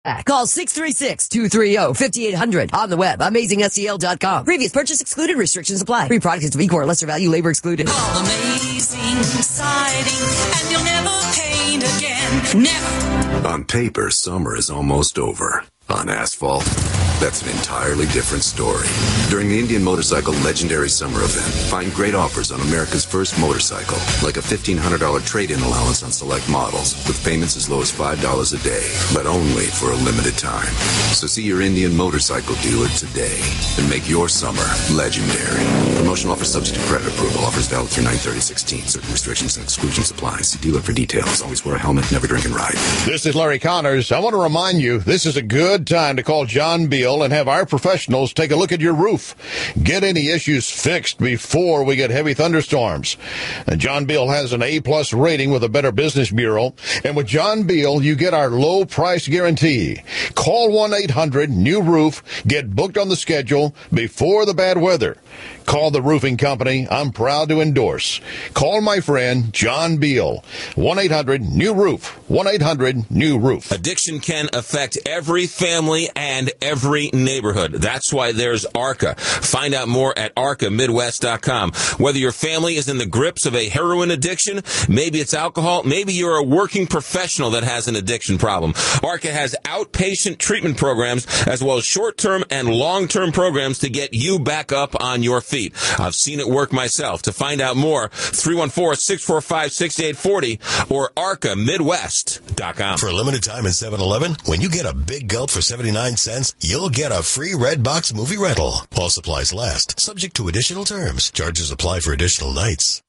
Call 636-230-5800. On the web, AmazingSTL.com. Previous purchase excluded. Restrictions apply. Free product is of equal or lesser value. Labor excluded. Call Amazing Siding and you'll never paint again. Never. On paper, summer is almost over. On asphalt, that's an entirely different story. During the Indian Motorcycle Legendary Summer Event, find great offers on America's first motorcycle, like a $1,500 trade-in allowance on select models, with payments as low as $5 a day, but only for a limited time. So see your Indian Motorcycle dealer today and make your summer legendary. Promotional offer subject to credit approval. Offers valid through 9/30/16. Certain restrictions and exclusions apply. See dealer for details. Always wear a helmet. Never drink and ride. This is Larry Connors. I want to remind you, this is a good time to call John Beal and have our professionals take a look at your roof. Get any issues fixed before we get heavy thunderstorms. And John Beal has an A+ rating with a Better Business Bureau. And with John Beal, you get our low price guarantee. Call 1-800-NEW-ROOF. Get booked on the schedule before the bad weather. Call the roofing company I'm proud to endorse. Call my friend John Beal. 1-800-NEW-ROOF. 1-800-NEW-ROOF. Addiction can affect every family and every neighborhood. That's why there's ARCA. Find out more at ARCAMidwest.com. Whether your family is in the grips of a heroin addiction, maybe it's alcohol, maybe you're a working professional that has an addiction problem. ARCA has outpatient treatment programs as well as short-term and long-term programs to get you back up on your feet. I've seen it work myself. To find out more, 314-645-6840 or ARCAMidwest.com. For a limited time in 7-Eleven, when you get a big gulp for 79 cents, you'll get a free Redbox movie rental. While supplies last. Subject to additional terms. Charges apply for additional nights.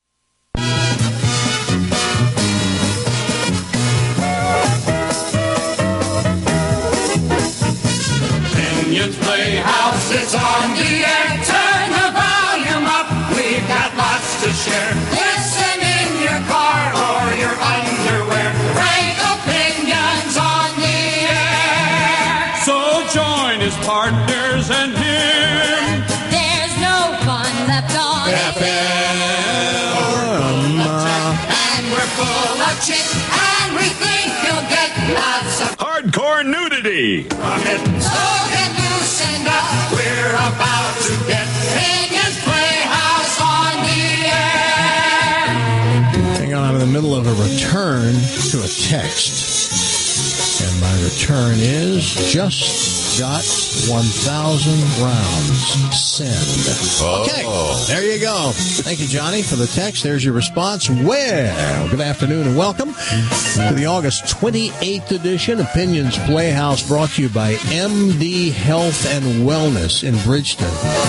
Pinion's Playhouse, it's on the air. Turn the volume up. We've got lots to share. Listen in your car or your underwear. Frank Opinions on the air. So join his partners and him. There's no fun left on FM. And we're full of chicks, and we think you'll get lots of hardcore nudity. from it. So get loosened up. We're about to get Pinion's Playhouse on the air. Hang on, I'm in the middle of a return to a text. And my return is just got 1,000 rounds. Send. Okay, there you go. Thank you, Johnny, for the text. There's your response. Well, good afternoon and welcome to the August 28th edition of Pinion's Playhouse, brought to you by MD Health and Wellness in Bridgeton.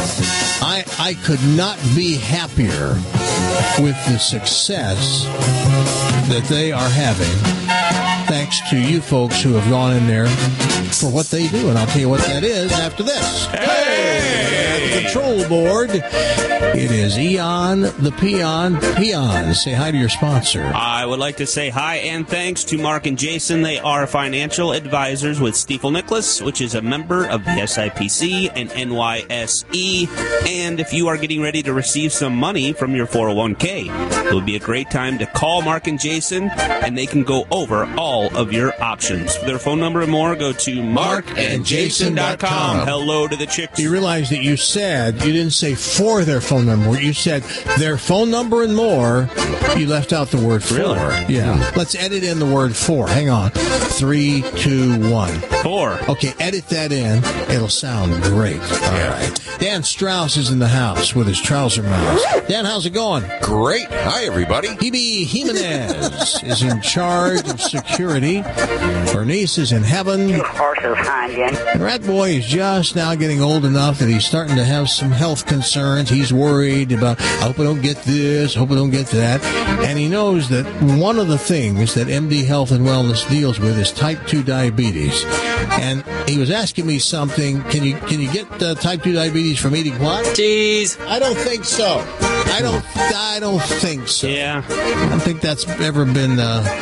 I could not be happier with the success that they are having, thanks to you folks who have gone in there for what they do. And I'll tell you what that is after this. Hey! At the control board, it is Eon the Peon. Peon, say hi to your sponsor. I would like to say hi and thanks to Mark and Jason. They are financial advisors with Stifel Nicholas, which is a member of the SIPC and NYSE. And if you are getting ready to receive some money from your 401k, it would be a great time to call Mark and Jason, and they can go over all of your options. For their phone number and more, go to markandjason.com. Hello to the chicks. You realize that you didn't say for their phone number. You said their phone number and more. You left out the word for. Really? Yeah. Let's edit in the word for. Hang on. 3, 2, 1. 4. Okay, edit that in. It'll sound great. All right. Dan Strauss is in the house with his trouser mouse. Dan, how's it going? Great. Hi, everybody. Hebe Jimenez is in charge of security. Bernice is in heaven. And Rat Boy is just now getting old enough that he's starting to have some health concerns. He's worried about, I hope I don't get this, hope I don't get that. And he knows that one of the things that MD Health and Wellness deals with is type 2 diabetes. And he was asking me something. Can you get type 2 diabetes from eating what? Cheese. I don't think so. I don't think so. Yeah. I don't think that's ever been...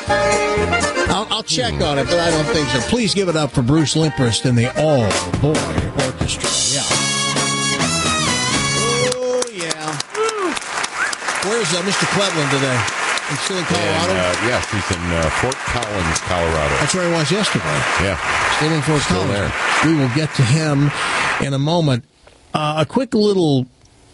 I'll check on it, but I don't think so. Please give it up for Bruce Limprist and the All Boy Orchestra. Yeah. Oh, yeah. Where's Mr. Cleveland today? still in Colorado? And, she's in Fort Collins, Colorado. That's where I was yesterday. Yeah. Still in Fort Collins. There. We will get to him in a moment. A quick little,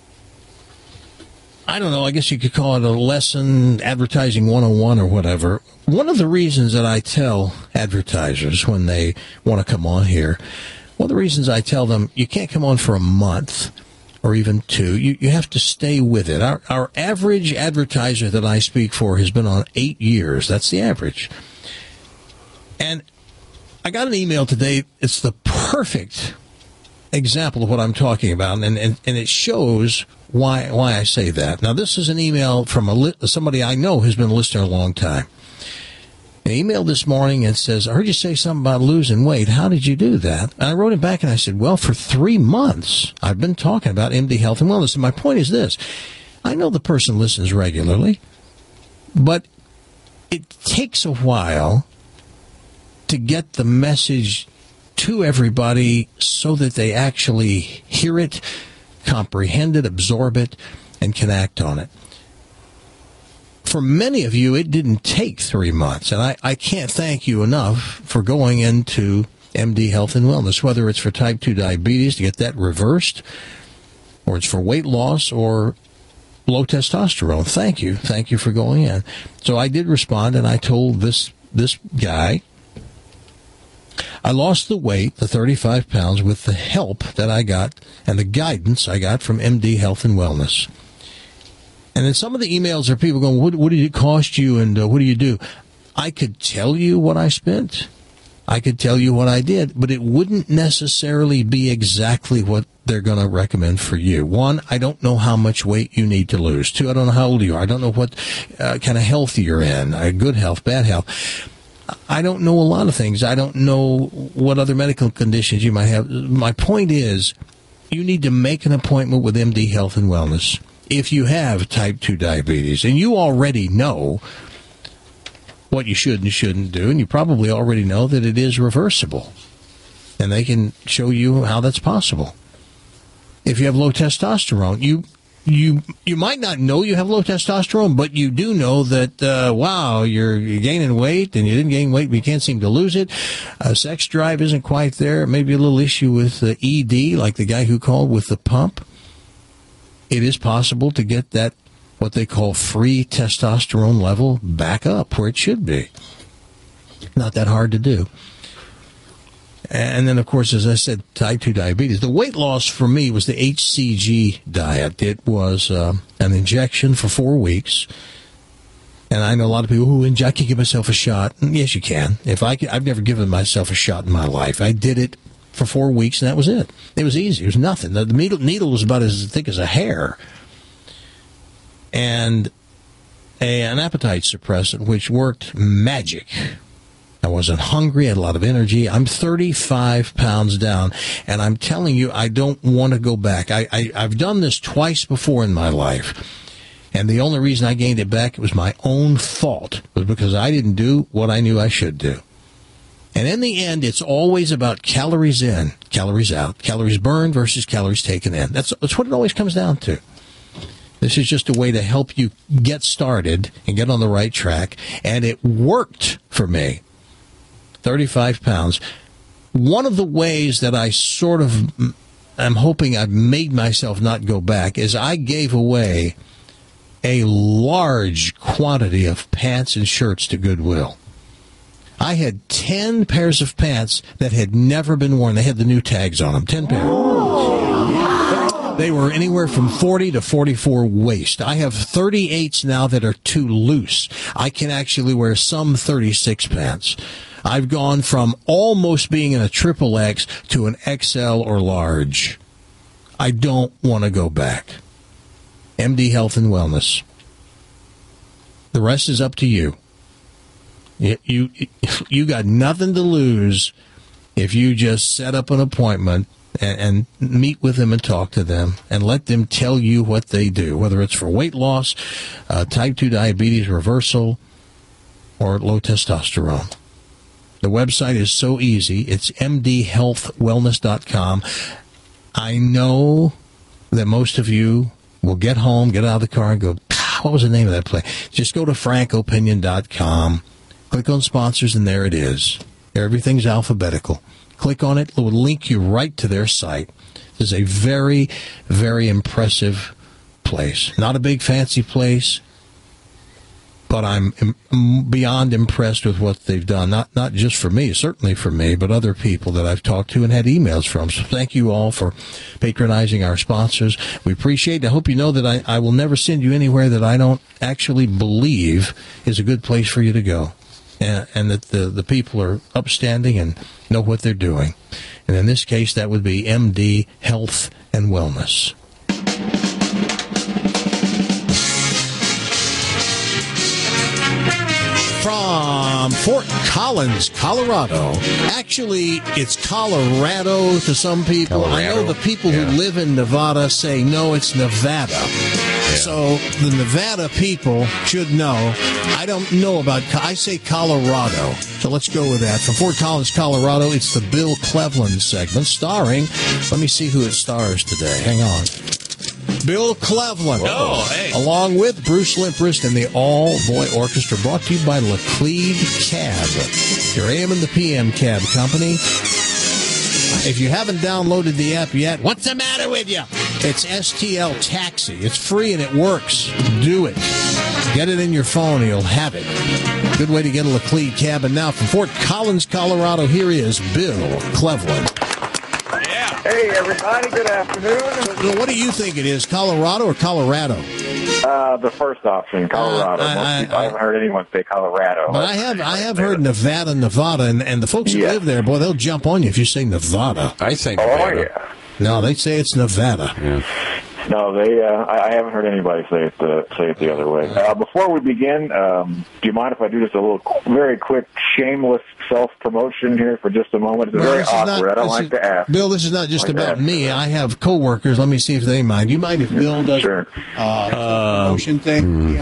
I don't know, I guess you could call it a lesson, advertising 101 or whatever. One of the reasons that I tell advertisers when they want to come on here, one of the reasons I tell them you can't come on for a month or even 2. You have to stay with it. Our average advertiser that I speak for has been on 8 years. That's the average. And I got an email today. It's the perfect example of what I'm talking about, and it shows why I say that. Now, this is an email from somebody I know who's been a listener a long time. An email this morning and says, I heard you say something about losing weight. How did you do that? And I wrote him back and I said, well, for 3 months, I've been talking about MD Health and Wellness. And my point is this. I know the person listens regularly, but it takes a while to get the message to everybody so that they actually hear it, comprehend it, absorb it, and can act on it. For many of you, it didn't take 3 months, and I can't thank you enough for going into MD Health and Wellness, whether it's for type 2 diabetes to get that reversed, or it's for weight loss or low testosterone. Thank you. Thank you for going in. So I did respond, and I told this guy, I lost the weight, the 35 pounds, with the help that I got and the guidance I got from MD Health and Wellness. And in some of the emails are people going, what did it cost you and what do you do? I could tell you what I spent. I could tell you what I did, but it wouldn't necessarily be exactly what they're going to recommend for you. 1, I don't know how much weight you need to lose. 2, I don't know how old you are. I don't know what kind of health you're in, good health, bad health. I don't know a lot of things. I don't know what other medical conditions you might have. My point is, you need to make an appointment with MD Health and Wellness if you have type 2 diabetes. And you already know what you should and shouldn't do, and you probably already know that it is reversible. And they can show you how that's possible. If you have low testosterone, you might not know you have low testosterone, but you do know that, wow, you're gaining weight, and you didn't gain weight, but you can't seem to lose it. Sex drive isn't quite there. Maybe a little issue with ED, like the guy who called with the pump. It is possible to get that, what they call free testosterone level, back up where it should be. Not that hard to do. And then, of course, as I said, type 2 diabetes. The weight loss for me was the HCG diet. It was an injection for 4 weeks. And I know a lot of people who I can give myself a shot. Yes, you can. I've never given myself a shot in my life. I did it for 4 weeks, and that was it. It was easy. It was nothing. The needle was about as thick as a hair. And an appetite suppressant, which worked magic. I wasn't hungry, I had a lot of energy. I'm 35 pounds down, and I'm telling you, I don't want to go back. I've done this twice before in my life, and the only reason I gained it back, it was my own fault, was because I didn't do what I knew I should do. And in the end, it's always about calories in, calories out, calories burned versus calories taken in. That's what it always comes down to. This is just a way to help you get started and get on the right track, and it worked for me. 35 pounds. One of the ways that I sort of am hoping I've made myself not go back is I gave away a large quantity of pants and shirts to Goodwill. I had 10 pairs of pants that had never been worn. They had the new tags on them, 10 pairs. They were anywhere from 40 to 44 waist. I have 38s now that are too loose. I can actually wear some 36 pants. I've gone from almost being in a triple X to an XL or large. I don't want to go back. MD Health and Wellness. The rest is up to you. You got nothing to lose if you just set up an appointment and meet with them and talk to them and let them tell you what they do, whether it's for weight loss, type 2 diabetes reversal, or low testosterone. The website is so easy. It's mdhealthwellness.com. I know that most of you will get home, get out of the car, and go, what was the name of that place? Just go to frankopinion.com, click on sponsors, and there it is. Everything's alphabetical. Click on it. It will link you right to their site. This is a very, very impressive place. Not a big fancy place, but I'm beyond impressed with what they've done. Not just for me, certainly for me, but other people that I've talked to and had emails from. So thank you all for patronizing our sponsors. We appreciate it. I hope you know that I will never send you anywhere that I don't actually believe is a good place for you to go. And that the people are upstanding and know what they're doing. And in this case, that would be MD Health and Wellness. From Fort Collins, Colorado. Actually, it's Colorado to some people. Colorado. I know the people who live in Nevada say, no, it's Nevada. Yeah. So the Nevada people should know. I don't know about, I say Colorado. So let's go with that. From Fort Collins, Colorado, it's the Bill Cleveland segment starring, let me see who it stars today. Hang on. Bill Cleveland, along with Bruce Limprist and the all-boy orchestra, brought to you by Laclede Cab, your AM and the PM cab company. If you haven't downloaded the app yet, what's the matter with you? It's STL Taxi. It's free and it works. Do it. Get it in your phone and you'll have it. Good way to get a Laclede Cab. And now from Fort Collins, Colorado, here is Bill Cleveland. Hey, everybody. Good afternoon. So what do you think it is, Colorado or Colorado? The first option, Colorado. I haven't heard anyone say Colorado. But I have heard Nevada, and the folks who live there, boy, they'll jump on you if you say Nevada. I say Nevada. Oh, yeah. No, they say it's Nevada. Yeah. No, I haven't heard anybody say it the other way. Before we begin, do you mind if I do just a little, very quick, shameless self-promotion here for just a moment? It's very awkward. I don't like to ask. Bill, this is not just about me. I have coworkers. Let me see if they mind. You mind if Bill does a promotion thing?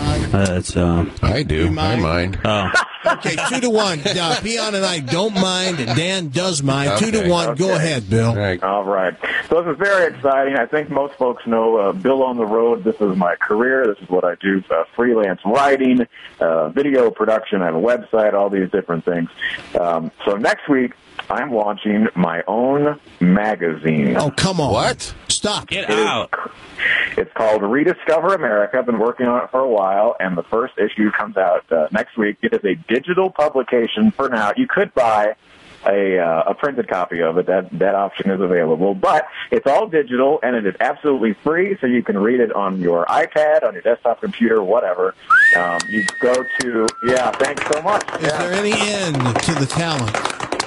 I do. I mind. Oh. Okay, 2-1. Peon and I don't mind. Dan does mind. 2-1. Go ahead, Bill. All right. So this is very exciting. I think most folks know Bill on the Road. This is my career. This is what I do. Freelance writing, video production. I have a website, all these different things. So next week, I'm launching my own magazine. Oh, come on. What? Stop. Get out. It's called Rediscover America. I've been working on it for a while, and the first issue comes out next week. It is a digital publication for now. You could buy a printed copy of it. That option is available. But it's all digital, and it is absolutely free, so you can read it on your iPad, on your desktop computer, whatever. You go to, thanks so much. Is there any end to the talent?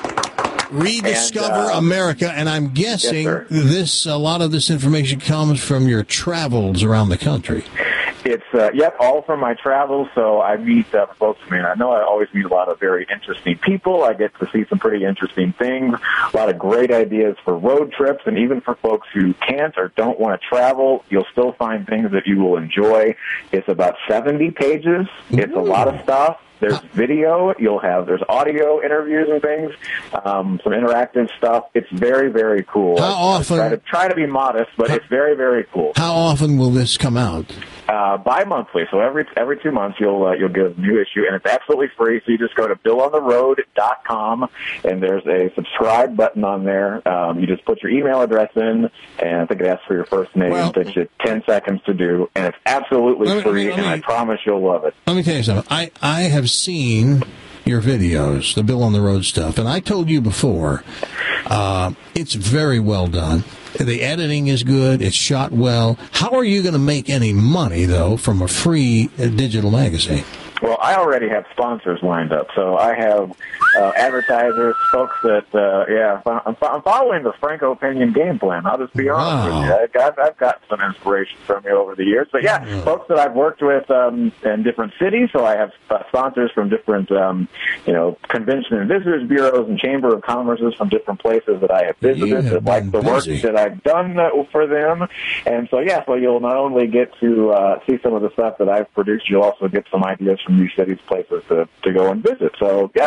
Rediscover America, and I'm guessing a lot of this information comes from your travels around the country. It's, all from my travels, so I meet folks. I mean, I know I always meet a lot of very interesting people. I get to see some pretty interesting things, a lot of great ideas for road trips, and even for folks who can't or don't want to travel, you'll still find things that you will enjoy. It's about 70 pages. It's a lot of stuff. There's video. There's audio interviews and things, some interactive stuff. It's very, very cool. How often? Try to be modest, but it's very, very cool. How often will this come out? Bi-monthly. So every 2 months you'll get a new issue, and it's absolutely free. So you just go to BillOnTheRoad.com, and there's a subscribe button on there. You just put your email address in, and I think it asks for your first name. It takes you 10 seconds to do, and it's absolutely free, and I promise you'll love it. Let me tell you something. I have seen your videos, the Bill on the Road stuff, and I told you before, it's very well done. The editing is good. It's shot well. How are you going to make any money, though, from a free digital magazine? Well, I already have sponsors lined up, so I have advertisers, folks that, I'm following the Franco Opinion game plan. I'll just be honest with you. I've got some inspiration from you over the years. But, folks that I've worked with in different cities, so I have sponsors from different, convention and visitors bureaus and chamber of commerces from different places that I have visited that like the work that I've done for them. And so, so you'll not only get to see some of the stuff that I've produced, you'll also get some ideas from new cities, places to go and visit. So,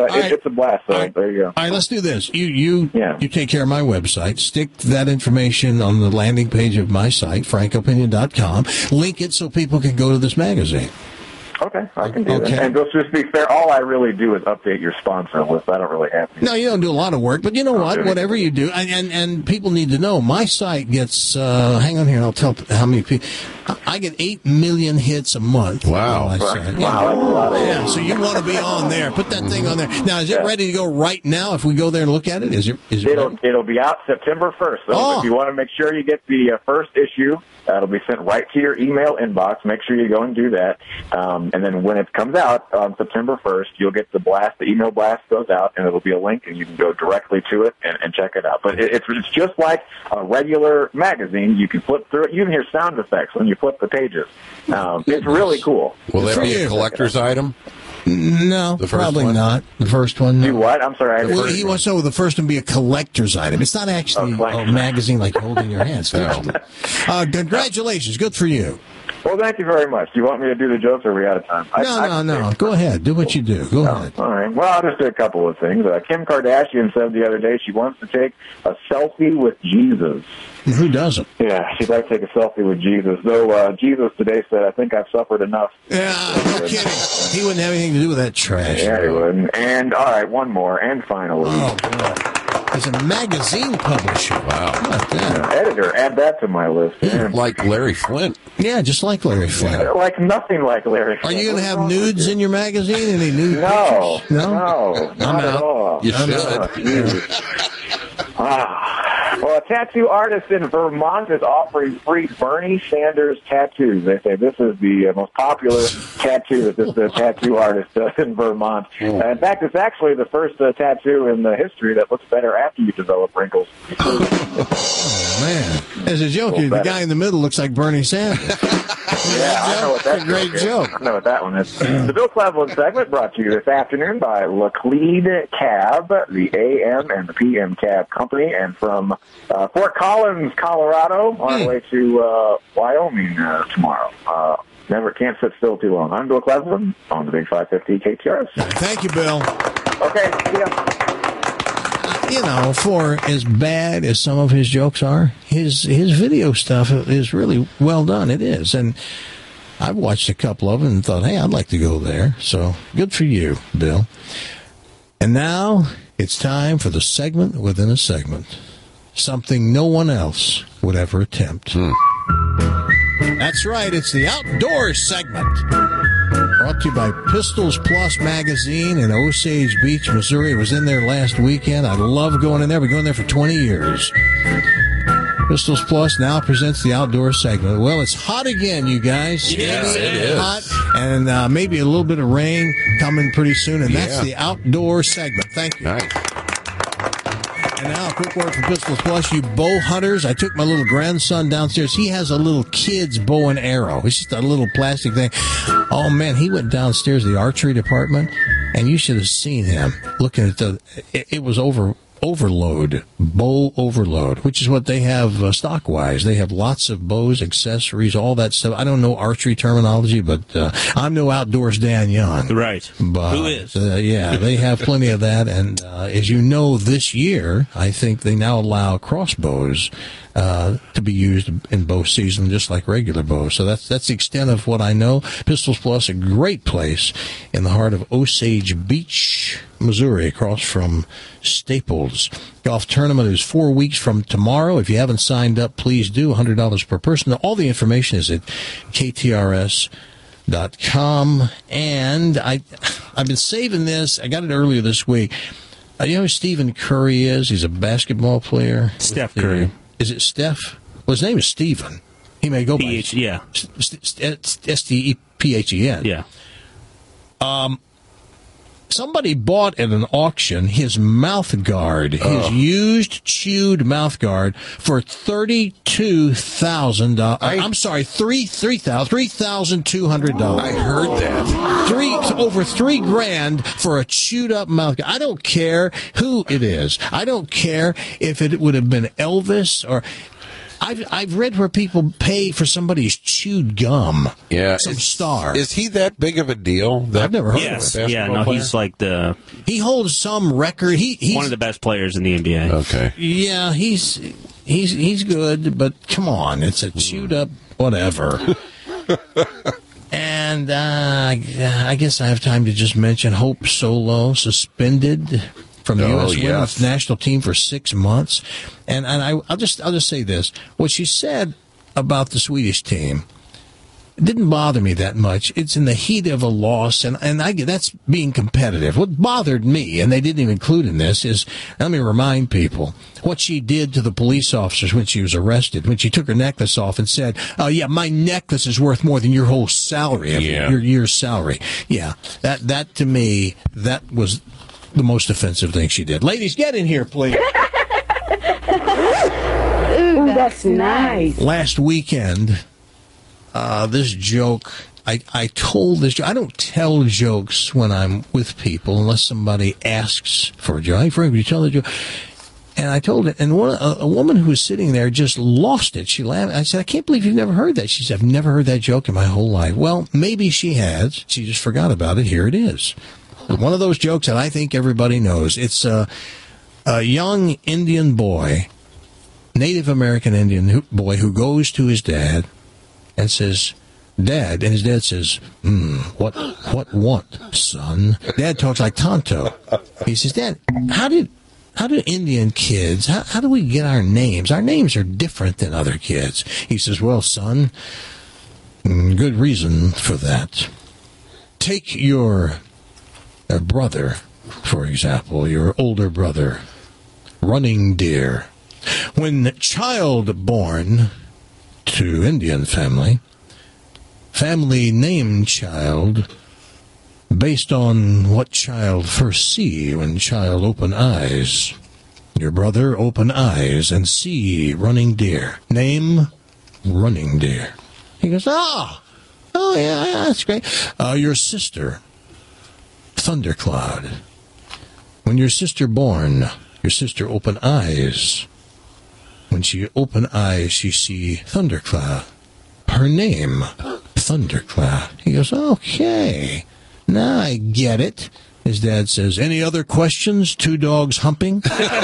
it's a blast. So there you go. All right, let's do this. You take care of my website. Stick that information on the landing page of my site, frankopinion.com. Link it so people can go to this magazine. Okay, I can do that. And just to be fair, all I really do is update your sponsor list. I don't really have to. No, you don't do a lot of work, but you know what? Whatever you do, and people need to know, my site gets, hang on here, and I'll tell how many people. I get 8 million hits a month. Wow. Wow, that's a lot of hits. So you want to be on there. Put that thing on there. Now, is it ready to go right now if we go there and look at it? Is it It'll be out September 1st. So if you want to make sure you get the first issue, it'll be sent right to your email inbox. Make sure you go and do that. And then when it comes out on September 1st, you'll get the blast. The email blast goes out, and it'll be a link, and you can go directly to it and check it out. But it's just like a regular magazine. You can flip through it. You can hear sound effects when you flip the pages. It's really cool. Will that be a collector's item? No, probably one? Not. The first one. No. Do what? I'm sorry. He wants the first one to be a collector's item. It's not actually a magazine like you hold in your hands. Congratulations. Good for you. Well, thank you very much. Do you want me to do the jokes, or are we out of time? No. Go ahead. Do what you do. Go ahead. All right. Well, I'll just do a couple of things. Kim Kardashian said the other day she wants to take a selfie with Jesus. Who doesn't? Yeah, she'd like to take a selfie with Jesus. Though Jesus today said, I think I've suffered enough. Yeah, no kidding. He wouldn't have anything to do with that trash. Yeah, he wouldn't. And, all right, one more. And finally. Oh, boy. He's a magazine publisher. Wow. Editor. Add that to my list. Yeah. Like Larry Flint. Yeah, just like Larry Flint. Yeah, like nothing like Larry Flint. Are you going to have nudes in your magazine? Any nude pictures? No, not at all. You should. Well, a tattoo artist in Vermont is offering free Bernie Sanders tattoos. They say this is the most popular tattoo that this tattoo artist does in Vermont. In fact, it's actually the first tattoo in the history that looks better after you develop wrinkles. Oh, man. As a joke, the guy in the middle looks like Bernie Sanders. Yeah, I know what that's a great joke. I know what that one is. The Bill Cleveland segment brought to you this afternoon by Laclede Cab, the AM and the PM Cab Company, and from Fort Collins, Colorado, on the way to Wyoming tomorrow. Never can't sit still too long. I'm Bill Cleveland on the Big 550 KTRS. Thank you, Bill. Okay, see ya. You know, for as bad as some of his jokes are, his video stuff is really well done. It is. And I've watched a couple of them and thought, hey, I'd like to go there. So good for you, Bill. And now it's time for the segment within a segment. Something no one else would ever attempt. That's right. It's the Outdoors segment. Brought to you by Pistols Plus Magazine in Osage Beach, Missouri. I was in there last weekend. I love going in there. We've been going there for 20 years. Pistols Plus now presents the Outdoors segment. Well, it's hot again, you guys. Yes, it is. Hot, and maybe a little bit of rain coming pretty soon, and that's the Outdoor segment. Thank you. Nice. And now, a quick word from Pistols Plus. You bow hunters, I took my little grandson downstairs. He has a little kid's bow and arrow. It's just a little plastic thing. Oh, man, he went downstairs to the archery department, and you should have seen him looking at it was overload, bow overload, which is what they have stock-wise. They have lots of bows, accessories, all that stuff. I don't know archery terminology, but I'm no Outdoors Dan Young. Right. But, who is? Yeah, they have plenty of that. And as you know, this year, I think they now allow crossbows to be used in bow season, just like regular bows. So that's the extent of what I know. Pistols Plus, a great place in the heart of Osage Beach, Missouri, across from Staples. Golf tournament is 4 weeks from tomorrow. If you haven't signed up, please do. $100 per person. All the information is at KTRS.com. And I've been saving this. I got it earlier this week. You know who Stephen Curry is? He's a basketball player. Steph Curry. Is it Steph? Well, his name is Stephen. He may go by S-T-E-P-H-E-N. Yeah. Somebody bought at an auction his mouth guard, his used chewed mouth guard for $32,000. I'm sorry, $3,200. I heard that. Over $3,000 for a chewed up mouth guard. I don't care who it is. I don't care if it would have been Elvis or. I've read where people pay for somebody's chewed gum. Yeah, some star. Is he that big of a deal? I've never heard yes. of it. Yeah, no, he's like he holds some record. He's one of the best players in the NBA. Okay. Yeah, he's good, but come on, it's a chewed up whatever. And I guess I have time to just mention Hope Solo suspended from the U.S. Women's national team for 6 months. And I'll just say this: what she said about the Swedish team didn't bother me that much. It's in the heat of a loss, and that's being competitive. What bothered me, and they didn't even include in this, is, let me remind people, what she did to the police officers when she was arrested, when she took her necklace off and said, "Oh yeah, my necklace is worth more than your whole salary, your year's salary." Yeah, that to me, that was the most offensive thing she did. Ladies, get in here, please. Ooh, that's nice. Last weekend, this joke, I told this joke. I don't tell jokes when I'm with people unless somebody asks for a joke. Hey, Frank, would you tell the joke? And I told it, and a woman who was sitting there just lost it. She laughed. I said, "I can't believe you've never heard that." She said, "I've never heard that joke in my whole life." Well, maybe she has. She just forgot about it. Here it is. One of those jokes that I think everybody knows. It's a young Indian boy, Native American Indian boy, who goes to his dad and says, "Dad," and his dad says, what, son?" Dad talks like Tonto. He says, "Dad, how do Indian kids, how do we get our names? Our names are different than other kids." He says, "Well, son, good reason for that. Take your brother, for example, your older brother, Running Deer. When child born to Indian family named child based on what child first see when child open eyes. Your brother open eyes and see Running Deer. Name Running Deer." He goes, oh yeah, that's great. Your sister, Thundercloud. When your sister born, your sister open eyes. When she open eyes, she see Thundercloud. Her name, Thundercloud. He goes, "Okay, now I get it." His dad says, "Any other questions? Two dogs humping?"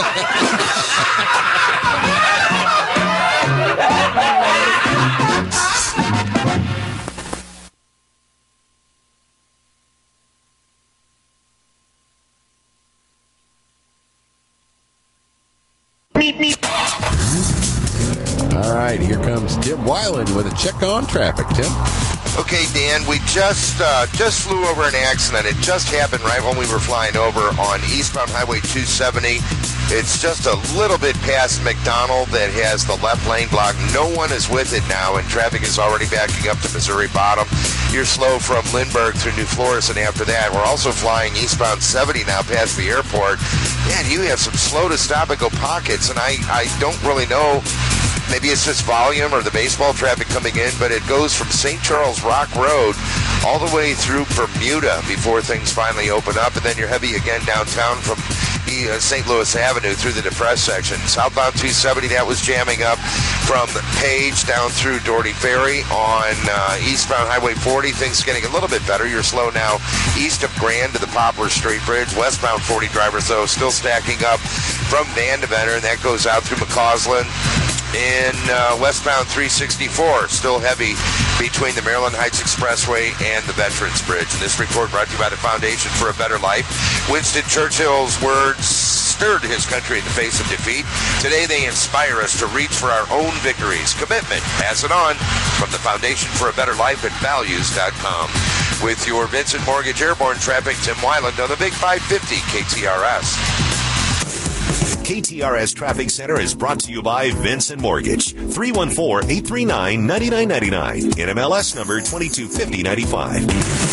All right, here comes Tim Weiland with a check on traffic. Tim? Okay, Dan, we just flew over an accident. It just happened right when we were flying over on eastbound Highway 270. It's just a little bit past McDonald that has the left lane blocked. No one is with it now, and traffic is already backing up to Missouri Bottom. You're slow from Lindbergh through New Florissant after that. We're also flying eastbound 70 now past the airport. Man, you have some slow to stop and go pockets, and I don't really know. Maybe it's just volume or the baseball traffic coming in, but it goes from St. Charles Rock Road all the way through Bermuda before things finally open up, and then you're heavy again downtown from St. Louis Avenue through the depressed section. Southbound 270, that was jamming up from Page down through Doherty Ferry. On eastbound Highway 40, things getting a little bit better. You're slow now east of Grand to the Poplar Street Bridge. Westbound 40 drivers, though, still stacking up from Vandeventer, and that goes out through McCausland. In westbound 364, still heavy between the Maryland Heights Expressway and the Veterans Bridge. And this report brought to you by the Foundation for a Better Life. Winston Churchill's words stirred his country in the face of defeat. Today they inspire us to reach for our own victories. Commitment, pass it on from the Foundation for a Better Life at values.com. With your Vincent Mortgage Airborne Traffic, Tim Weiland on the Big 550 KTRS. KTRS Traffic Center is brought to you by Vincent Mortgage. 314-839-9999. NMLS number 225095.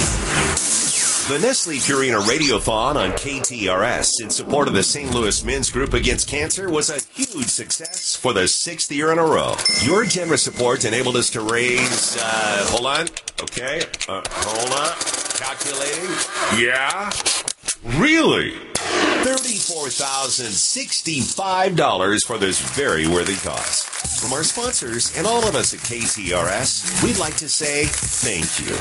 The Nestle Purina Radiothon on KTRS in support of the St. Louis Men's Group Against Cancer was a huge success for the 6th year in a row. Your generous support enabled us to raise, hold on. Calculating. Yeah? Really? $34,065 for this very worthy cause. From our sponsors and all of us at KTRS, we'd like to say thank you.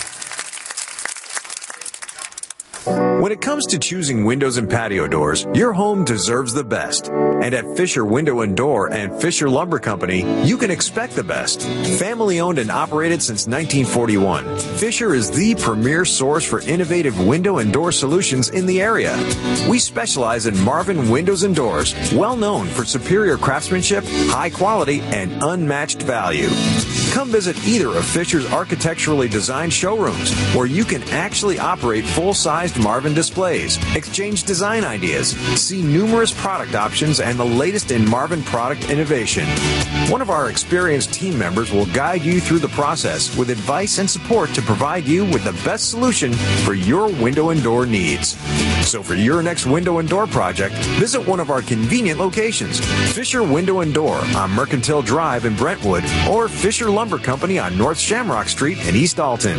When it comes to choosing windows and patio doors, your home deserves the best. And at Fisher Window and Door and Fisher Lumber Company, you can expect the best. Family owned and operated since 1941, Fisher is the premier source for innovative window and door solutions in the area. We specialize in Marvin Windows and Doors, well known for superior craftsmanship, high quality, and unmatched value. Come visit either of Fisher's architecturally designed showrooms, where you can actually operate full-sized Marvin displays, exchange design ideas, see numerous product options, and the latest in Marvin product innovation. One of our experienced team members will guide you through the process with advice and support to provide you with the best solution for your window and door needs. So for your next window and door project, visit one of our convenient locations, Fisher Window and Door on Mercantile Drive in Brentwood, or Fisher Lumber Company on North Shamrock Street in East Alton.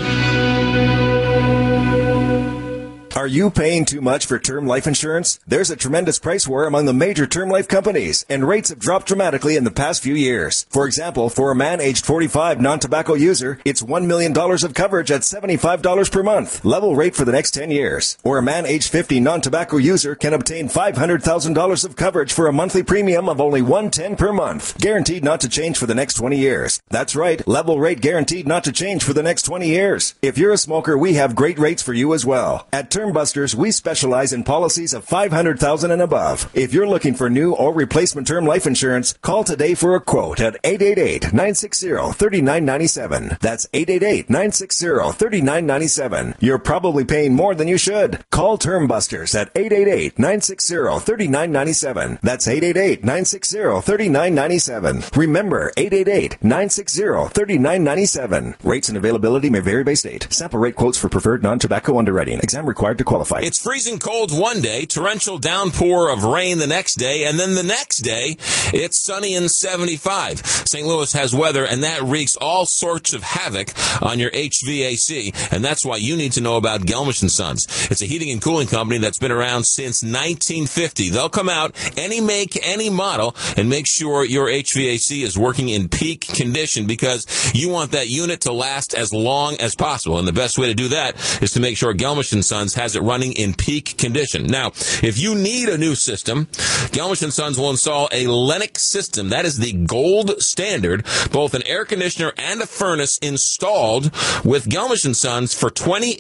Are you paying too much for term life insurance? There's a tremendous price war among the major term life companies, and rates have dropped dramatically in the past few years. For example, for a man aged 45 non-tobacco user, it's $1 million of coverage at $75 per month, level rate for the next 10 years. Or a man aged 50 non-tobacco user can obtain $500,000 of coverage for a monthly premium of only $110 per month, guaranteed not to change for the next 20 years. That's right, level rate guaranteed not to change for the next 20 years. If you're a smoker, we have great rates for you as well. At Term Busters, we specialize in policies of $500,000 and above. If you're looking for new or replacement term life insurance, call today for a quote at 888-960-3997. That's 888-960-3997. You're probably paying more than you should. Call Term Busters at 888-960-3997. That's 888-960-3997. Remember, 888-960-3997. Rates and availability may vary by state. Sample rate quotes for preferred non-tobacco underwriting. Exam required to qualify. It's freezing cold one day, torrential downpour of rain the next day, and then the next day, it's sunny and 75. St. Louis has weather, and that wreaks all sorts of havoc on your HVAC, and that's why you need to know about Gelmish & Sons. It's a heating and cooling company that's been around since 1950. They'll come out, any make, any model, and make sure your HVAC is working in peak condition, because you want that unit to last as long as possible, and the best way to do that is to make sure Gelmish & Sons has it running in peak condition. Now, if you need a new system, Gelmish & Sons will install a Lennox system. That is the gold standard, both an air conditioner and a furnace installed with Gelmish & Sons for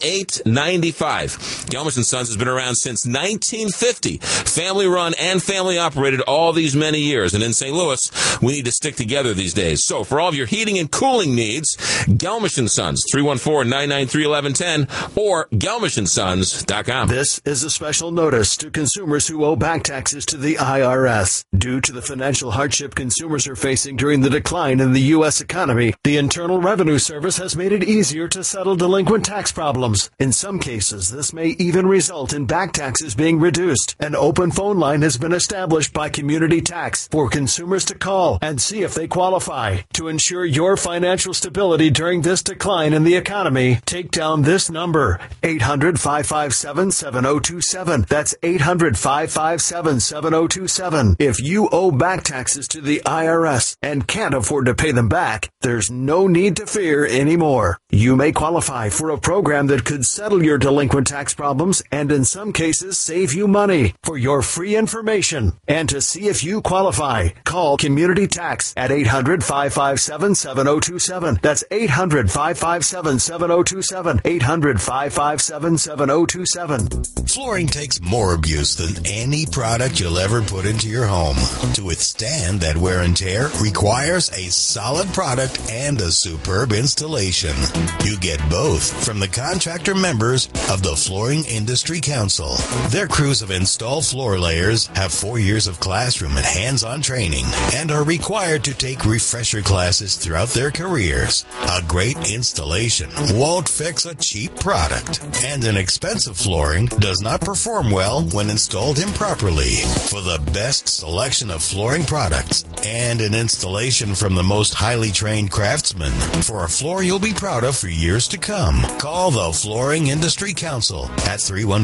$28.95. Gelmish & Sons has been around since 1950. Family run and family operated all these many years. And in St. Louis, we need to stick together these days. So for all of your heating and cooling needs, Gelmish & Sons, 314-993-1110 or GelmishandSons.com. This is a special notice to consumers who owe back taxes to the IRS. Due to the financial hardship consumers are facing during the decline in the U.S. economy, the Internal Revenue Service has made it easier to settle delinquent tax problems. In some cases, this may even result in back taxes being reduced. An open phone line has been established by Community Tax for consumers to call and see if they qualify. To ensure your financial stability during this decline in the economy, take down this number, 800-557-7027. That's 800-557-7027. If you owe back taxes to the IRS and can't afford to pay them back, there's no need to fear anymore. You may qualify for a program that could settle your delinquent tax problems and in some cases save you money. For your free information and to see if you qualify, call Community Tax at 800-557-7027. That's 800-557-7027. 800-557-7027. Flooring takes more abuse than any product you'll ever put into your home. To withstand that wear and tear requires a solid product and a superb installation. You get both from the contractor members of the Flooring Industry Council. Their crews of installed floor layers have 4 years of classroom and hands-on training and are required to take refresher classes throughout their careers. A great installation won't fix a cheap product, and an expensive expensive flooring does not perform well when installed improperly. For the best selection of flooring products and an installation from the most highly trained craftsmen for a floor you'll be proud of for years to come, call the Flooring Industry Council at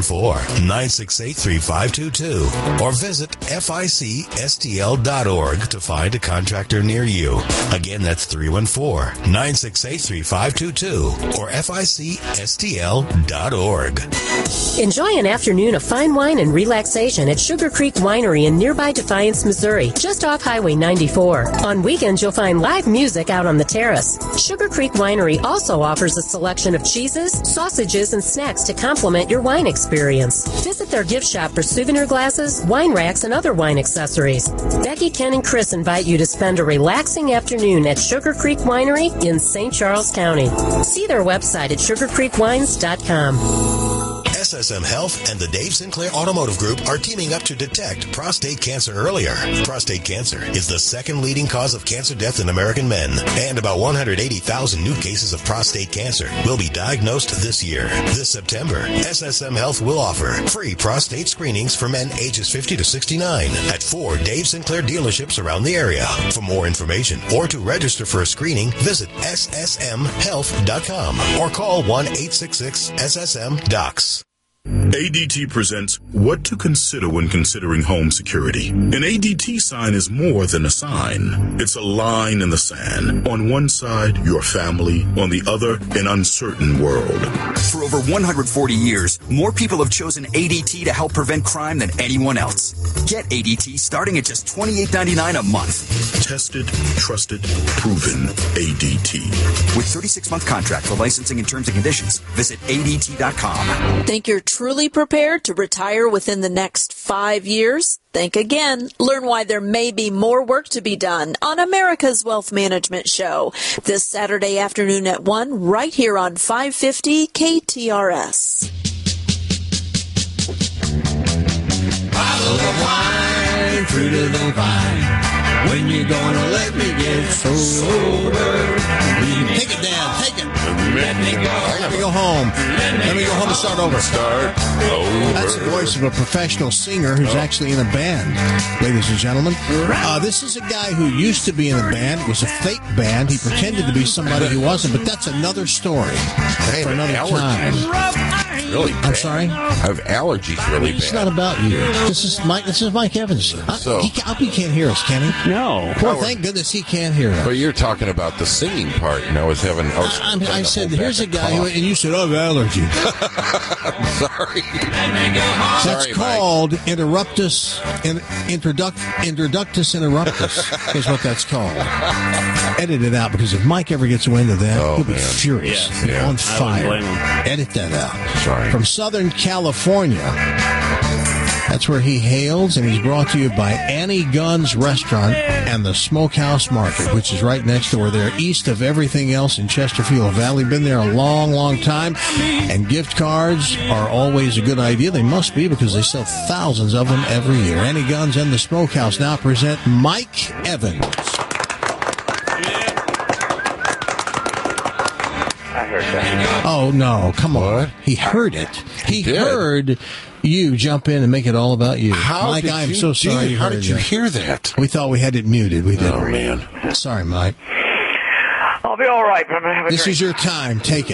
314-968-3522 or visit ficstl.org to find a contractor near you. Again, that's 314-968-3522 or ficstl.org. Enjoy an afternoon of fine wine and relaxation at Sugar Creek Winery in nearby Defiance, Missouri, just off Highway 94. On weekends, you'll find live music out on the terrace. Sugar Creek Winery also offers a selection of cheeses, sausages, and snacks to complement your wine experience. Visit their gift shop for souvenir glasses, wine racks, and other wine accessories. Becky, Ken, and Chris invite you to spend a relaxing afternoon at Sugar Creek Winery in St. Charles County. See their website at sugarcreekwines.com. SSM Health and the Dave Sinclair Automotive Group are teaming up to detect prostate cancer earlier. Prostate cancer is the second leading cause of cancer death in American men, and about 180,000 new cases of prostate cancer will be diagnosed this year. This September, SSM Health will offer free prostate screenings for men ages 50 to 69 at 4 Dave Sinclair dealerships around the area. For more information or to register for a screening, visit ssmhealth.com or call 1-866-SSM-DOCS. ADT presents What to Consider When Considering Home Security. An ADT sign is more than a sign. It's a line in the sand. On one side, your family. On the other, an uncertain world. For over 140 years, more people have chosen ADT to help prevent crime than anyone else. Get ADT starting at just $28.99 a month. Tested, trusted, proven ADT. With 36-month contract for licensing and terms and conditions, visit ADT.com. Think you're truly prepared to retire within the next 5 years? Think again. Learn why there may be more work to be done on America's Wealth Management Show this Saturday afternoon at 1 right here on 550 KTRS. Bottle of wine, fruit of the vine. When you gonna let me get sober? Take it, Dad. Take it. Let me go. Let me go home. Let me go home and start over. That's the voice of a professional singer who's actually in a band, ladies and gentlemen. This is a guy who used to be in a band. It was a fake band. He pretended to be somebody he wasn't, but that's another story for another time. Really bad. I'm sorry? I have allergies really bad. It's not about you. This is Mike Evans. I hope he can't hear us, can he? No. Well, thank goodness he can't hear us. But you're talking about the singing part, and I was I said, here's a guy who, and you said, I have allergies. I'm sorry. That's called interruptus interruptus is what that's called. Edit it out, because if Mike ever gets wind of that, he'll be furious. Yeah. He'll be on fire. Edit that out. Sorry. From Southern California. That's where he hails, and he's brought to you by Annie Gunn's Restaurant and the Smokehouse Market, which is right next door there, east of everything else in Chesterfield Valley. Been there a long, long time, and gift cards are always a good idea. They must be, because they sell thousands of them every year. Annie Gunn's and the Smokehouse now present Mike Evans. I heard that. Oh, no, come on. He heard it. He heard you jump in and make it all about you. Mike, I'm so sorry. How did you hear that? We thought we had it muted. We didn't. Oh, man. Sorry, Mike. I'll be all right. This is your time. Take it.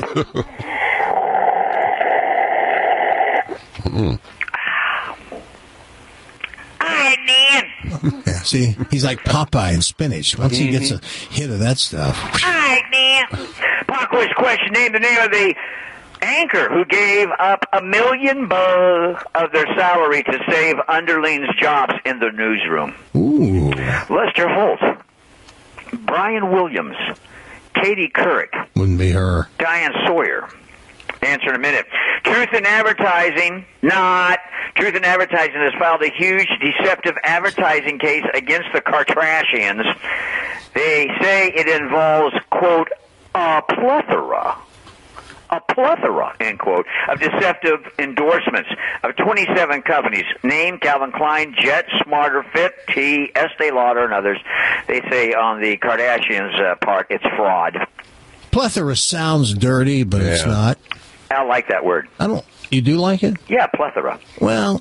Yeah, see, he's like Popeye in spinach. Once he gets a hit of that stuff. All right, man. Pop quiz question. Name the name of the anchor who gave up $1 million of their salary to save underlings' jobs in the newsroom. Ooh. Lester Holt, Brian Williams, Katie Couric. Wouldn't be her. Diane Sawyer. Answer in a minute. Truth in Advertising, not. Truth in Advertising has filed a huge deceptive advertising case against the Kardashians. They say it involves, quote, a plethora, end quote, of deceptive endorsements of 27 companies. Name: Calvin Klein, Jet, Smarter Fit, T, Estee Lauder, and others. They say on the Kardashians' part, it's fraud. Plethora sounds dirty, but it's not. I like that word. I don't. You do like it? Yeah, plethora. Well,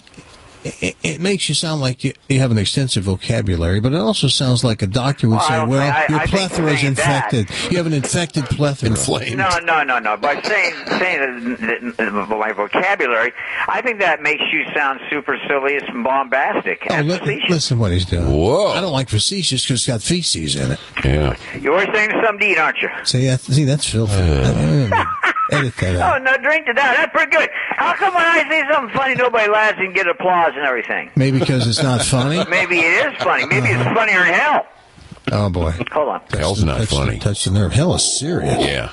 it makes you sound like you have an extensive vocabulary, but it also sounds like a doctor would say, your plethora is infected. You have an infected plethora. Inflamed. No. By saying that my vocabulary, I think that makes you sound supercilious and bombastic. And Listen what he's doing. Whoa. I don't like facetious because it's got feces in it. Yeah. You're always saying something to eat, aren't you? See, that's filthy. Edit that out. Oh, no, drink to that. That's pretty good. How come when I say something funny, nobody laughs and get applause and everything? Maybe because it's not funny? Maybe it is funny. Maybe it's funnier than hell. Oh, boy. Hold on. Hell's not funny. Touch the nerve. Hell is serious. Yeah.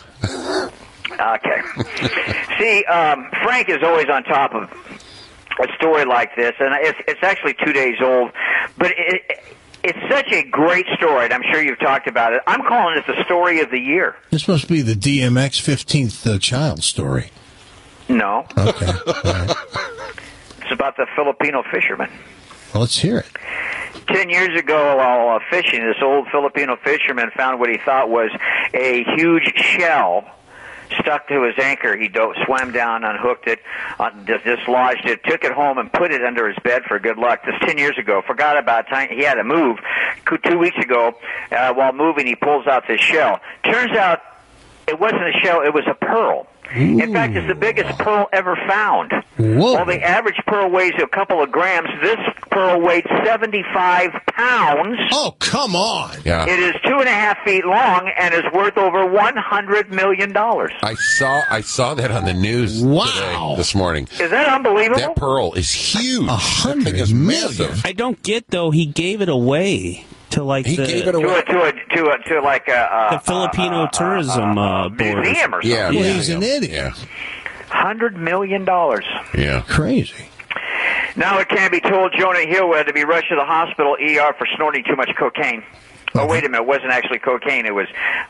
Okay. See, Frank is always on top of a story like this, and it's actually 2 days old, but it's such a great story, and I'm sure you've talked about it. I'm calling it the story of the year. This must be the DMX 15th child story. No. Okay. All right. It's about the Filipino fisherman. Well, let's hear it. 10 years ago, while fishing, this old Filipino fisherman found what he thought was a huge shell stuck to his anchor. He swam down, unhooked it, dislodged it, took it home, and put it under his bed for good luck. This 10 years ago. Forgot about time. He had to move. 2 weeks ago, while moving, he pulls out this shell. Turns out it wasn't a shell. It was a pearl. Ooh. In fact, it's the biggest pearl ever found. Whoa. While the average pearl weighs a couple of grams, this pearl weighed 75 pounds. Oh, come on. Yeah. It is 2.5 feet long and is worth over $100 million. I saw that on the news today, this morning. Is that unbelievable? That pearl is huge. $100 million. Massive. I don't get, though, he gave it away. To like he the, gave it away to like the Filipino tourism board museum or something. Yeah, well, he's an idiot. $100 million. Yeah, crazy. Now it can be told Jonah Hill had to be rushed to the hospital ER for snorting too much cocaine. Oh, wait a minute! It wasn't actually cocaine. It was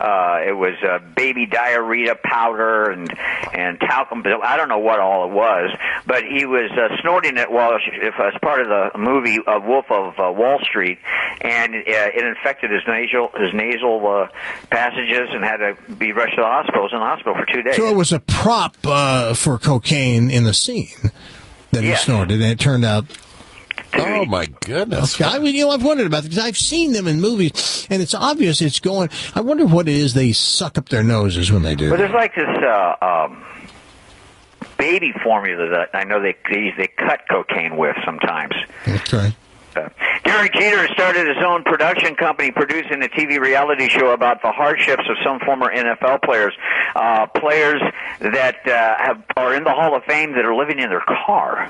baby diarrhea powder and talcum. I don't know what all it was, but he was snorting it as part of the movie Wolf of Wall Street, and it infected his nasal passages and had to be rushed to the hospital. He was in the hospital for 2 days. So it was a prop for cocaine in the scene that he snorted, and it turned out. Oh, my goodness. Okay. I've wondered about it because I've seen them in movies, and it's obvious it's going. I wonder what it is they suck up their noses when they do. But there's like this baby formula that I know they cut cocaine with sometimes. Okay. Derek Jeter started his own production company producing a TV reality show about the hardships of some former NFL players, players that are in the Hall of Fame that are living in their car.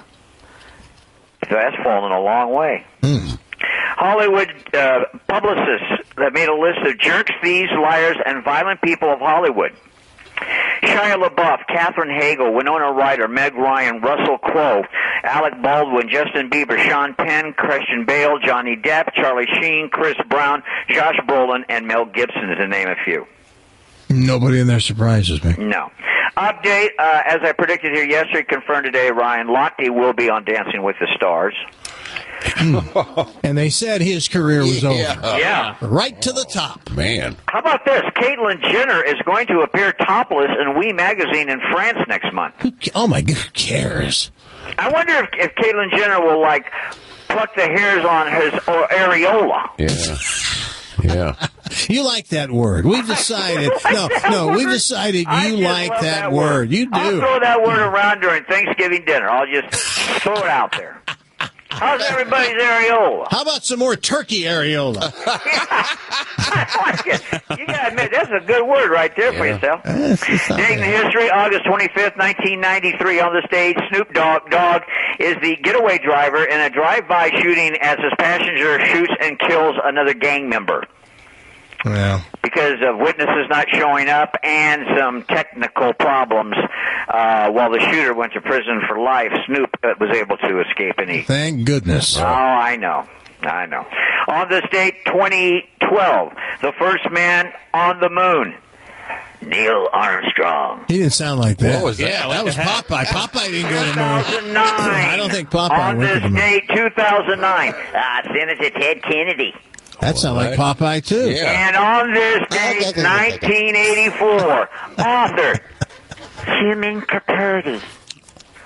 So that's fallen a long way. Hollywood publicists that made a list of jerks, thieves, liars, and violent people of Hollywood. Shia LaBeouf, Katherine Hagel, Winona Ryder, Meg Ryan, Russell Crowe, Alec Baldwin, Justin Bieber, Sean Penn, Christian Bale, Johnny Depp, Charlie Sheen, Chris Brown, Josh Brolin, and Mel Gibson, to name a few. Nobody in there surprises me. No. Update, as I predicted here yesterday, confirmed today, Ryan Lochte will be on Dancing with the Stars. And they said his career was over. Yeah. Right to the top. Man. How about this? Caitlyn Jenner is going to appear topless in Oui magazine in France next month. Oh, my God. Who cares? I wonder if Caitlyn Jenner will, pluck the hairs on his areola. Yeah. You like that word. We've decided. We've decided you like that word. You do. I'll throw that word around during Thanksgiving dinner. I'll just throw it out there. How's everybody's areola? How about some more turkey areola? I like it. You gotta admit, that's a good word right there for yourself. Dating the history, August 25th, 1993, on the stage, Snoop Dogg is the getaway driver in a drive-by shooting as his passenger shoots and kills another gang member. Well, because of witnesses not showing up and some technical problems, while the shooter went to prison for life, Snoop was able to escape and eat. Thank goodness. Oh, I know. On this date, 2012, the first man on the moon, Neil Armstrong. He didn't sound like that. What was that? Yeah, that was Popeye. Popeye didn't go to the moon. 2009. I don't think Popeye went to the moon. On this date, 2009, Senator Ted Kennedy. That sounds like Popeye, too. Yeah. And on this date, 1984, author Truman Capote.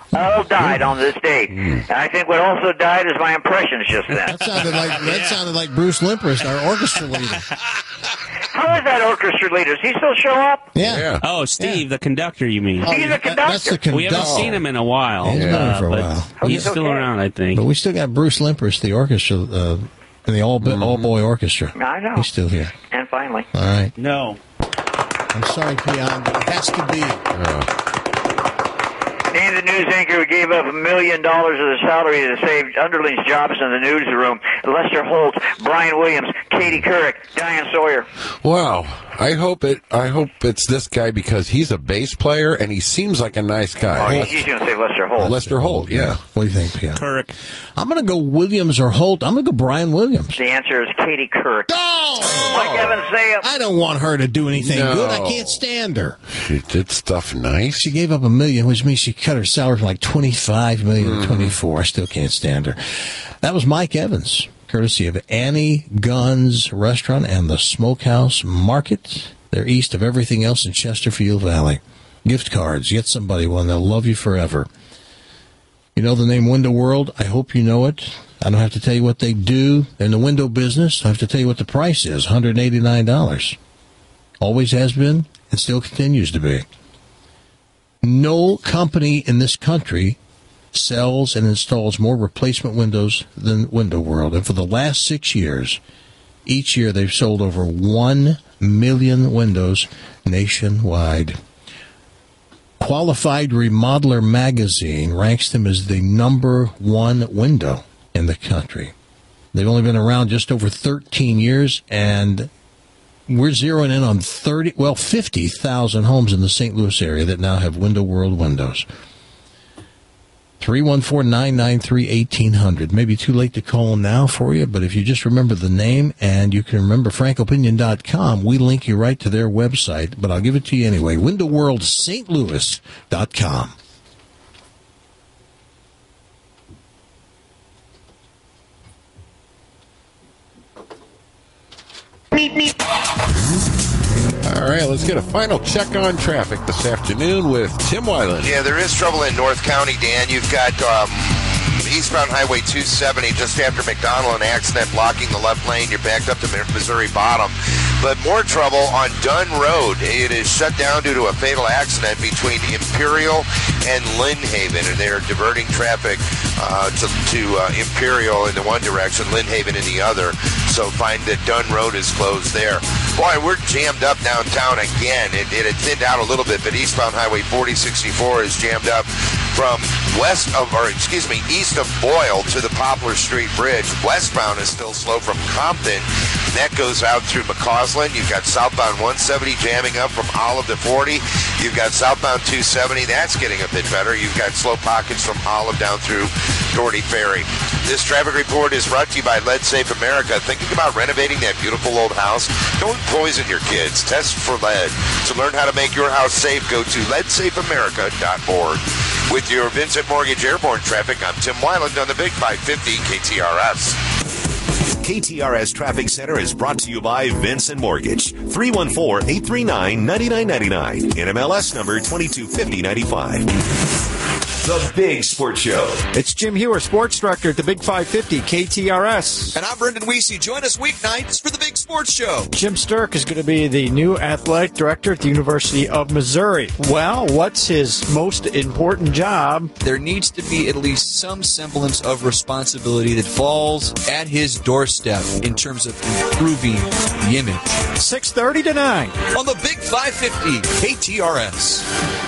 all died on this date. And I think what also died is my impressions just then. That sounded like Bruce Limprist, our orchestra leader. How is that orchestra leader? Does he still show up? Yeah. Oh, Steve, the conductor, you mean? He's the conductor. That's the conductor. We haven't seen him in a while. He's been here for a while. He's still around, I think. But we still got Bruce Limprist, the orchestra, in the all-boy orchestra. I know. He's still here. And finally. All right. No. I'm sorry, Peon, but it has to be. Name the news anchor who gave up $1 million of their salary to save underlings' jobs in the newsroom. Lester Holt, Brian Williams, Katie Couric, Diane Sawyer. Wow. I hope it's this guy because he's a bass player and he seems like a nice guy. Oh, he's going to say Lester Holt. Lester Holt, yeah. What do you think, Peon? Couric. I'm going to go Williams or Holt. I'm going to go Brian Williams. The answer is Katie Couric. Oh! Mike Evans, say it. I don't want her to do anything No. good. I can't stand her. She did stuff nice. She gave up $1 million, which means she cut her salary from like $25 million to $24. I still can't stand her. That was Mike Evans, courtesy of Annie Gunn's Restaurant and the Smokehouse Market. They're east of everything else in Chesterfield Valley. Gift cards. Get somebody one. They'll love you forever. You know the name Window World? I hope you know it. I don't have to tell you what they do. They're in the window business. I have to tell you what the price is. $189. Always has been and still continues to be. No company in this country sells and installs more replacement windows than Window World. And for the last 6 years, each year they've sold over 1 million windows nationwide. Qualified Remodeler magazine ranks them as the #1 window in the country. They've only been around just over 13 years, and we're zeroing in on 50,000 homes in the St. Louis area that now have Window World windows. 314-993-1800. Maybe too late to call them now for you, but if you just remember the name and you can remember frankopinion.com, we link you right to their website, but I'll give it to you anyway. WindowWorldSt.Louis.com. All right, let's get a final check on traffic this afternoon with Tim Weiland. Yeah, there is trouble in North County, Dan. You've got eastbound Highway 270 just after McDonald, an accident blocking the left lane. You're backed up to Missouri Bottom. But more trouble on Dunn Road. It is shut down due to a fatal accident between Imperial and Lynn Haven, and they're diverting traffic to Imperial in the one direction, Lynn Haven in the other. So find that Dunn Road is closed there. Boy, we're jammed up downtown again. It had thinned out a little bit, but eastbound Highway 4064 is jammed up from east of Boyle to the Poplar Street Bridge. Westbound is still slow from Compton. That goes out through McCausland. You've got southbound 170 jamming up from Olive to 40. You've got southbound 270. That's getting a bit better. You've got slow pockets from Olive down through Doherty Ferry. This traffic report is brought to you by Lead Safe America. Thinking about renovating that beautiful old house? Don't poison your kids. Test for lead. To learn how to make your house safe, go to leadsafeamerica.org. With your Vincent Mortgage Airborne traffic, I'm Tim Weiland on the Big 550 KTRS. KTRS Traffic Center is brought to you by Vincent Mortgage. 314-839-9999. NMLS number 225095. The Big Sports Show. It's Jim Hewer, sports director at the Big 550 KTRS. And I'm Brendan Weesey. Join us weeknights for the Big Sports Show. Jim Sturk is going to be the new athletic director at the University of Missouri. Well, what's his most important job? There needs to be at least some semblance of responsibility that falls at his doorstep in terms of improving the image. 6:30 to 9 on the Big 550 KTRS.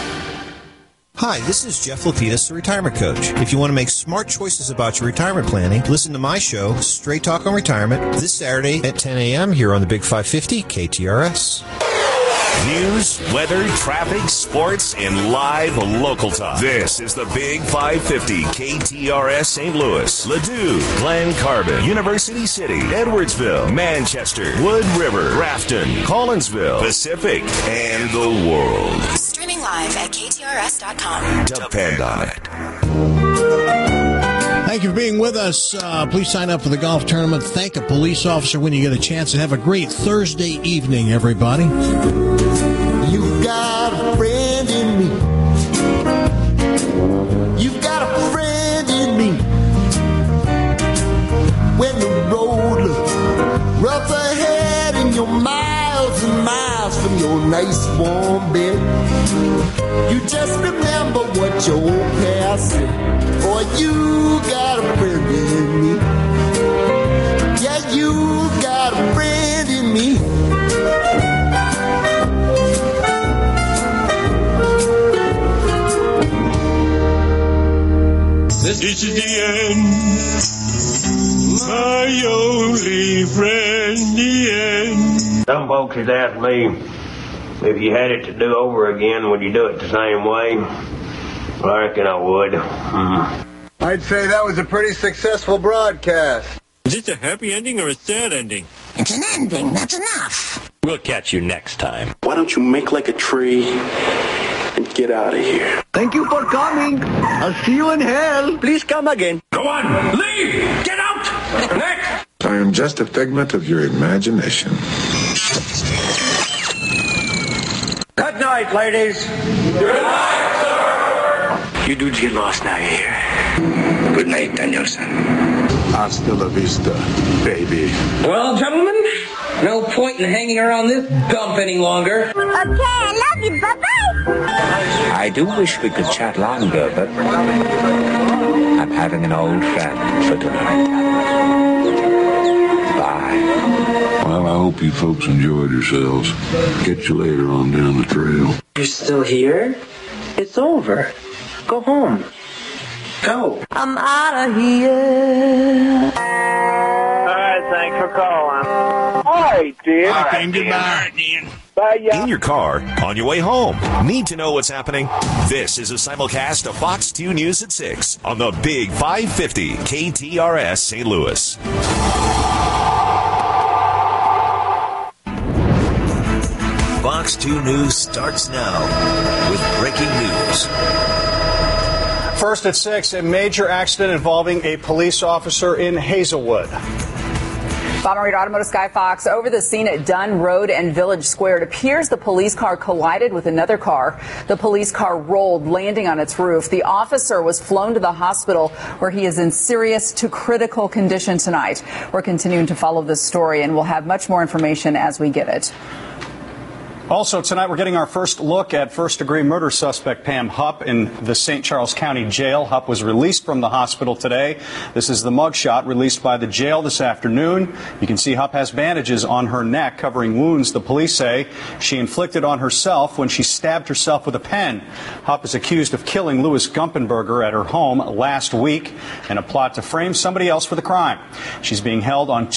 Hi, this is Jeff Lapidus, the retirement coach. If you want to make smart choices about your retirement planning, listen to my show, Straight Talk on Retirement, this Saturday at 10 a.m. here on the Big 550 KTRS. News, weather, traffic, sports, and live local talk. This is the Big 550 KTRS St. Louis, Ladue, Glen Carbon, University City, Edwardsville, Manchester, Wood River, Grafton, Collinsville, Pacific, and the world. Streaming live at KTRS.com. Depend on it. Thank you for being with us. Please sign up for the golf tournament. Thank a police officer when you get a chance, and have a great Thursday evening, everybody. You got a friend in me. You you're miles and miles from your nice warm bed. You just remember what your old past said. Boy, you got a friend in me. Yeah, you got a friend in me. This is the end, my only friend, the end. Some folks has asked me, if you had it to do over again, would you do it the same way? Well, I reckon I would. I'd say that was a pretty successful broadcast. Is this a happy ending or a sad ending? It's an ending, that's enough. We'll catch you next time. Why don't you make like a tree and get out of here? Thank you for coming. I'll see you in hell. Please come again. Go on, leave! Get out! Next! I am just a figment of your imagination. Good night, ladies. Good night, sir! You dudes get lost now, you hear? Good night, Danielson. Hasta la vista, baby. Well, gentlemen, no point in hanging around this dump any longer. Okay, I love you. Bye-bye. I do wish we could chat longer, but I'm having an old friend for tonight. Bye. Well, I hope you folks enjoyed yourselves. Catch you later on down the trail. You're still here? It's over. Go home. Go. I'm out of here. All right, thanks for calling. All right, dude. All right, goodbye. Bye, y'all. In your car, on your way home. Need to know what's happening? This is a simulcast of Fox 2 News at 6 on the Big 550 KTRS St. Louis. Fox 2 News starts now with breaking news. First at 6, a major accident involving a police officer in Hazelwood. Bob and Reed Automotive Sky Fox over the scene at Dunn Road and Village Square. It appears the police car collided with another car. The police car rolled, landing on its roof. The officer was flown to the hospital where he is in serious to critical condition tonight. We're continuing to follow this story, and we'll have much more information as we get it. Also tonight, we're getting our first look at first-degree murder suspect Pam Hupp in the St. Charles County Jail. Hupp was released from the hospital today. This is the mugshot released by the jail this afternoon. You can see Hupp has bandages on her neck covering wounds the police say she inflicted on herself when she stabbed herself with a pen. Hupp is accused of killing Louis Gumpenberger at her home last week in a plot to frame somebody else for the crime. She's being held on